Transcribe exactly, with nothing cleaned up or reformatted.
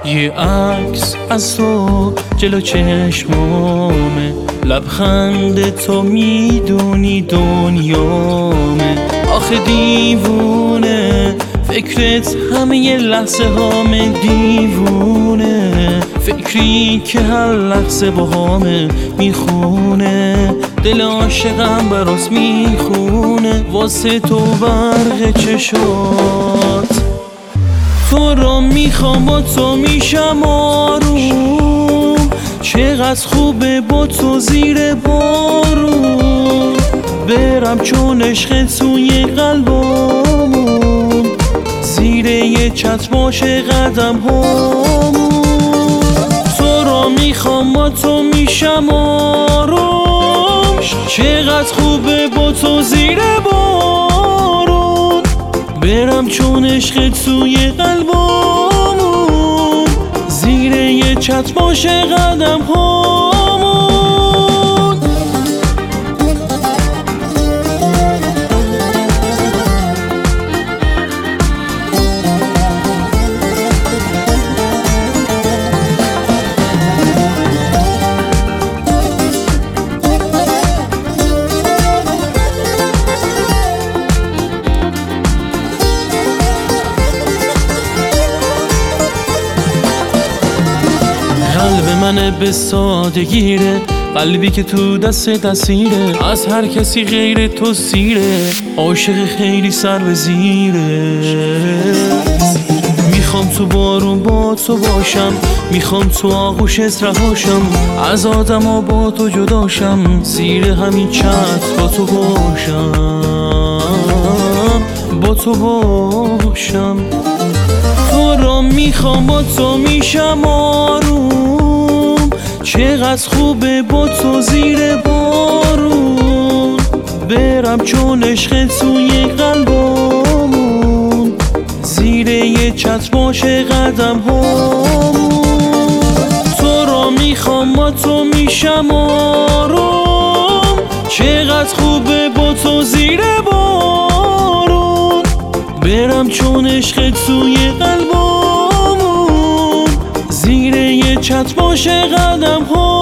یه عکس از تو جلو چشمامه، لبخند تو میدونی دنیامه. آخه دیوونه فکرت همه یه لحظه هامه، دیوونه فکری که هر لحظه با هامه میخونه. دل عاشقم براس میخونه واسه تو برق چشات. تو را میخوام با تو میشم آروم، چقدر خوبه با تو زیر بارون. برم چون عشق توی قلبمون، زیر یه چتر باشه قدم هامون. تو را میخوام با تو میشم آروم، چقدر خوبه با تو زیر بارون. برم چون عشق توی قلبمون، زیر یه چتر باشه قدم هامون. قلب من به سادگیره، قلبی که تو دست دستیره، از هر کسی غیر تو سیره، عاشق خیلی سر به زیره. میخوام تو بارون با تو باشم، میخوام تو آغوشت رهاشم، از آدم ها با تو جداشم، زیر همین چتر با تو باشم، با تو باشم. تو را میخوام با تو میشم آروم، چقدر خوبه با تو زیر بارون. برم چون عشق توی قلبمون، زیر یه چتر باشه قدم هامون. تو را میخوام با تو میشم آروم، چقدر خوبه با تو زیر بارون. برم چون عشق توی قلبمون، زیر یه چتر باشه قدم ها.